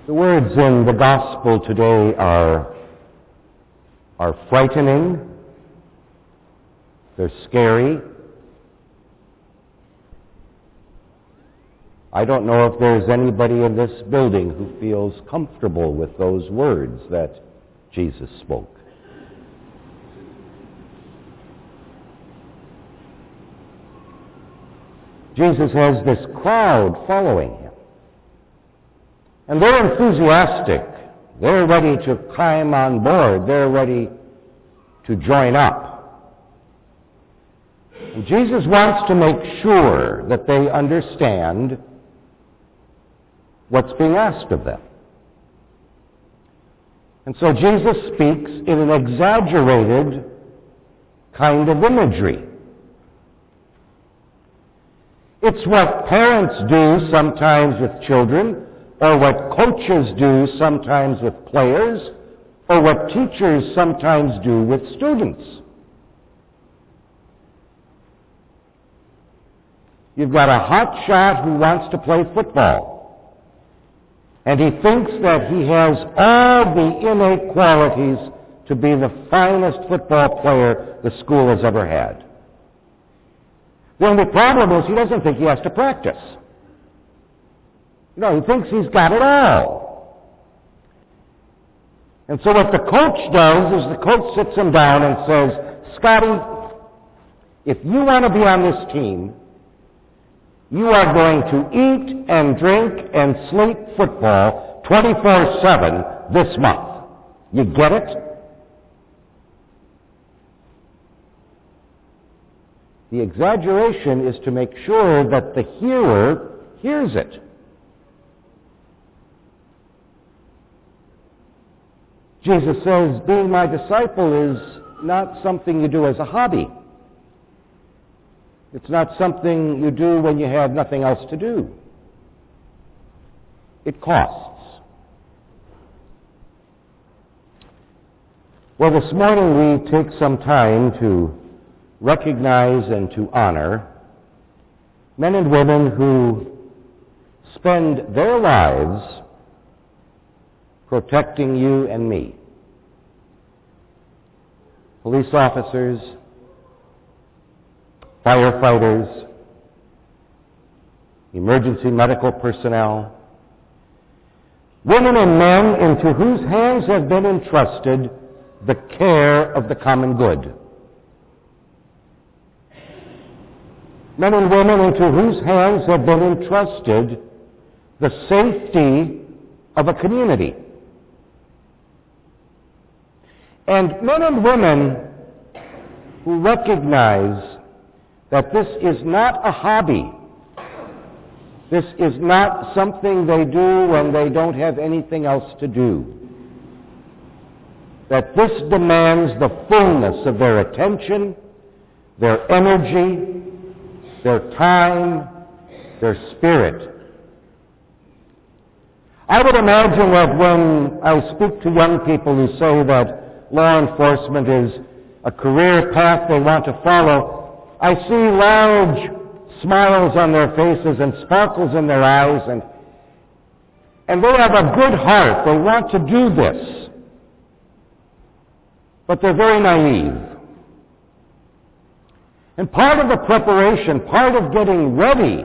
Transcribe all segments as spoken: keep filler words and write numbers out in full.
The words in the gospel today are, are frightening, they're scary. I don't know if there's anybody in this building who feels comfortable with those words that Jesus spoke. Jesus has this crowd following him. And they're enthusiastic. They're ready to climb on board. They're ready to join up. And Jesus wants to make sure that they understand what's being asked of them. And so Jesus speaks in an exaggerated kind of imagery. It's what parents do sometimes with children, or what coaches do sometimes with players, or what teachers sometimes do with students. You've got a hot shot who wants to play football, and he thinks that he has all the innate qualities to be the finest football player the school has ever had. The only problem is he doesn't think he has to practice. No, he thinks he's got it all. And so what the coach does is the coach sits him down and says, Scotty, if you want to be on this team, you are going to eat and drink and sleep football twenty-four seven this month. You get it? The exaggeration is to make sure that the hearer hears it. Jesus says, being my disciple is not something you do as a hobby. It's not something you do when you have nothing else to do. It costs. Well, this morning we take some time to recognize and to honor men and women who spend their lives protecting you and me. Police officers, firefighters, emergency medical personnel, women and men into whose hands have been entrusted the care of the common good. Men and women into whose hands have been entrusted the safety of a community. And men and women who recognize that this is not a hobby. This is not something they do when they don't have anything else to do. That this demands the fullness of their attention, their energy, their time, their spirit. I would imagine that when I speak to young people who say that law enforcement is a career path they want to follow, I see large smiles on their faces and sparkles in their eyes, and, and they have a good heart. They want to do this. But they're very naive. And part of the preparation, part of getting ready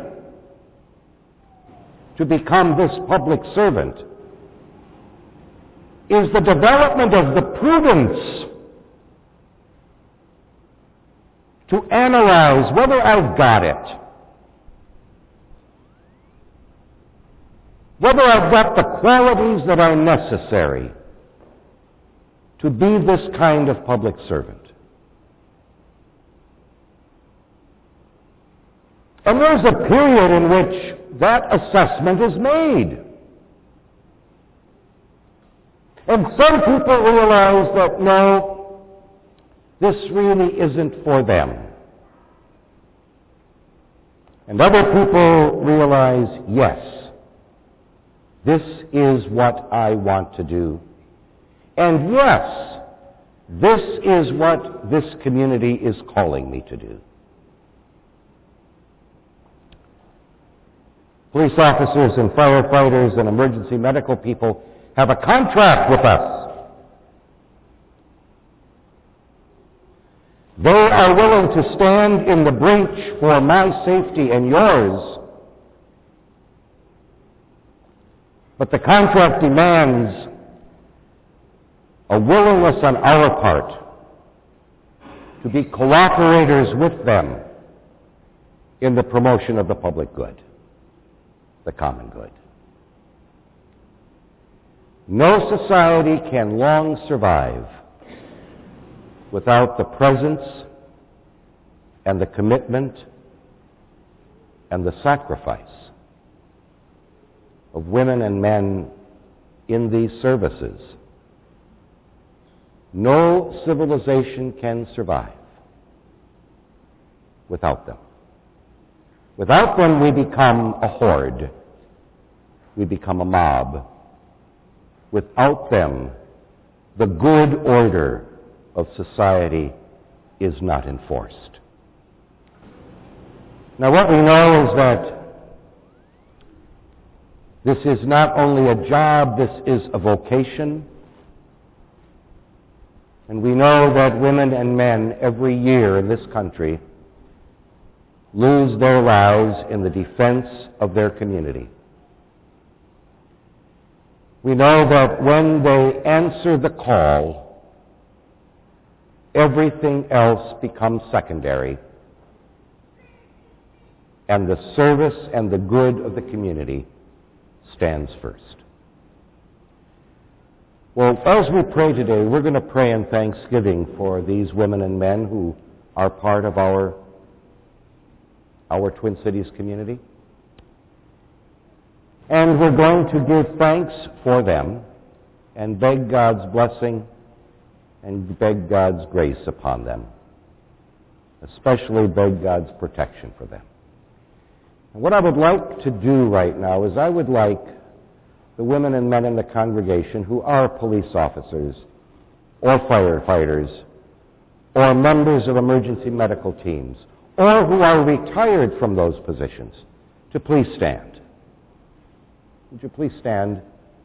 to become this public servant is the development of the prudence to analyze whether I've got it, whether I've got the qualities that are necessary to be this kind of public servant. And there's a period in which that assessment is made. And some people realize that, no, this really isn't for them. And other people realize, yes, this is what I want to do. And yes, this is what this community is calling me to do. Police officers and firefighters and emergency medical people have a contract with us. They are willing to stand in the breach for my safety and yours. But the contract demands a willingness on our part to be cooperators with them in the promotion of the public good, the common good. No society can long survive without the presence and the commitment and the sacrifice of women and men in these services. No civilization can survive without them. Without them, we become a horde. We become a mob. Without them, the good order of society is not enforced. Now, what we know is that this is not only a job, this is a vocation. And we know that women and men every year in this country lose their lives in the defense of their community. We know that when they answer the call, everything else becomes secondary, and the service and the good of the community stands first. Well, as we pray today, we're going to pray in thanksgiving for these women and men who are part of our, our Twin Cities community. And we're going to give thanks for them and beg God's blessing and beg God's grace upon them. Especially beg God's protection for them. And what I would like to do right now is I would like the women and men in the congregation who are police officers or firefighters or members of emergency medical teams or who are retired from those positions to please stand. Would you please stand?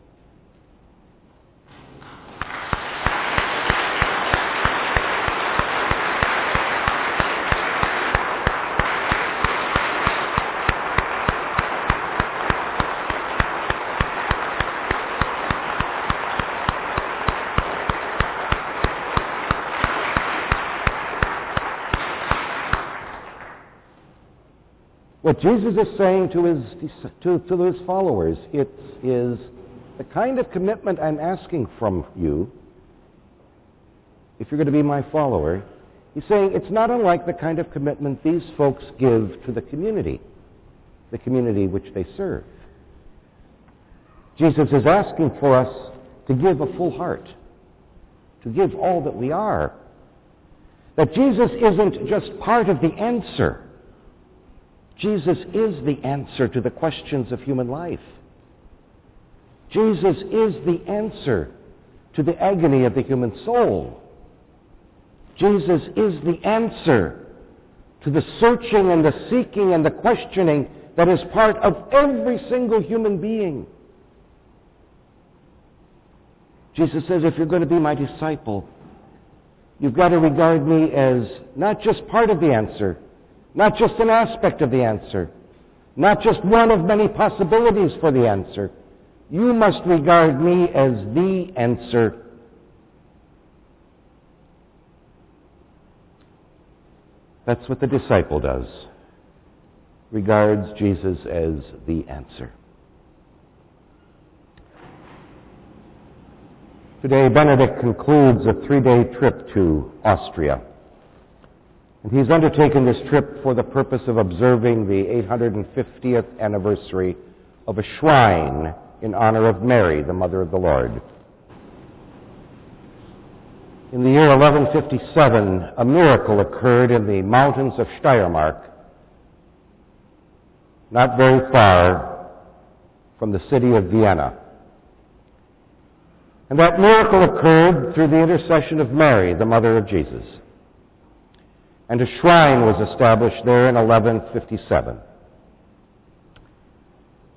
What Jesus is saying to his, to, to his followers, it is the kind of commitment I'm asking from you, if you're going to be my follower. He's saying it's not unlike the kind of commitment these folks give to the community, the community which they serve. Jesus is asking for us to give a full heart, to give all that we are. That Jesus isn't just part of the answer. Jesus is the answer to the questions of human life. Jesus is the answer to the agony of the human soul. Jesus is the answer to the searching and the seeking and the questioning that is part of every single human being. Jesus says, if you're going to be my disciple, you've got to regard me as not just part of the answer, not just an aspect of the answer, not just one of many possibilities for the answer. You must regard me as the answer. That's what the disciple does. Regards Jesus as the answer. Today, Benedict concludes a three-day trip to Austria. And he's undertaken this trip for the purpose of observing the eight hundred fiftieth anniversary of a shrine in honor of Mary, the Mother of the Lord. In the year eleven fifty-seven, a miracle occurred in the mountains of Steiermark, not very far from the city of Vienna. And that miracle occurred through the intercession of Mary, the Mother of Jesus. And a shrine was established there in eleven fifty-seven.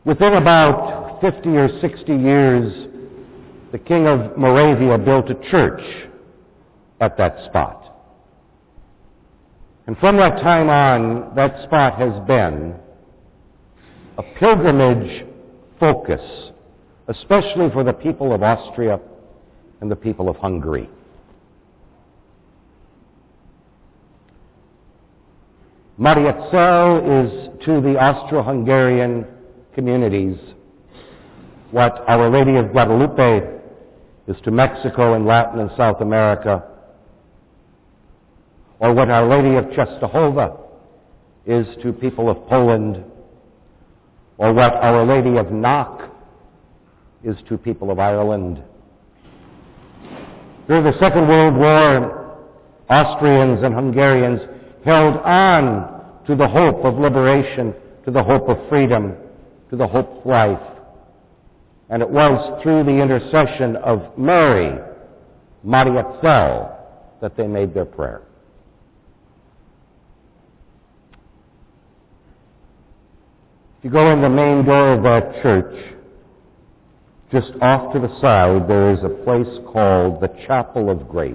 Within about fifty or sixty years, the King of Moravia built a church at that spot. And from that time on, that spot has been a pilgrimage focus, especially for the people of Austria and the people of Hungary. Mariazell is to the Austro-Hungarian communities what Our Lady of Guadalupe is to Mexico and Latin and South America, or what Our Lady of Czestochowa is to people of Poland, or what Our Lady of Knock is to people of Ireland. During the Second World War, Austrians and Hungarians held on to the hope of liberation, to the hope of freedom, to the hope of life. And it was through the intercession of Mary, Mariazell, that they made their prayer. If you go in the main door of that church, just off to the side, there is a place called the Chapel of Grace.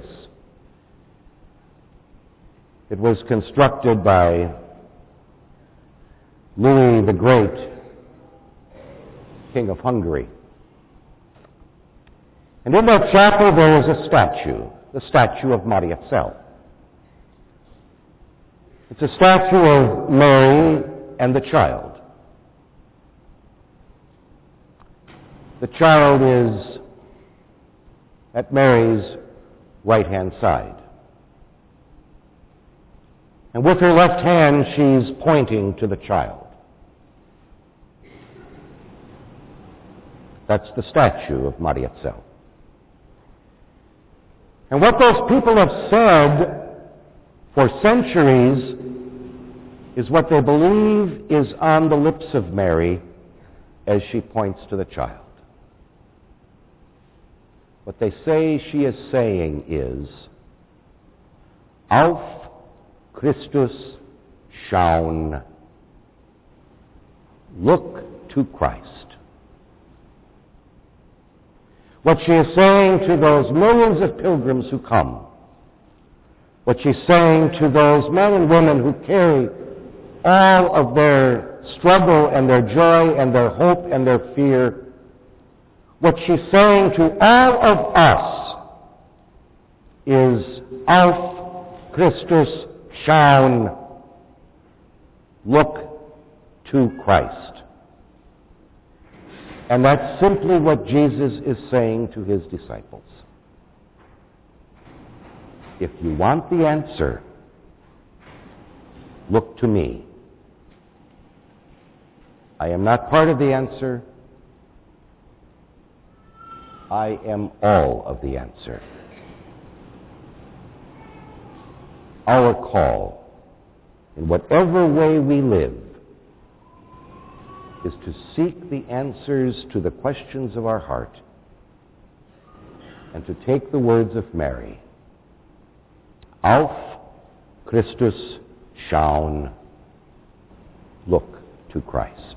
It was constructed by Louis the Great, King of Hungary. And in that chapel there is a statue, the statue of Mariazell. It's a statue of Mary and the child. The child is at Mary's right-hand side. And with her left hand, she's pointing to the child. That's the statue of Mariazell. And what those people have said for centuries is what they believe is on the lips of Mary as she points to the child. What they say she is saying is, Auf Christus schauen, look to Christ. What she is saying to those millions of pilgrims who come, what she's saying to those men and women who carry all of their struggle and their joy and their hope and their fear, what she's saying to all of us is, Auf Christus schauen, look to Christ. And that's simply what Jesus is saying to his disciples. If you want the answer, look to me. I am not part of the answer. I am all of the answer. Our call, in whatever way we live, is to seek the answers to the questions of our heart and to take the words of Mary. Auf Christus schauen, look to Christ.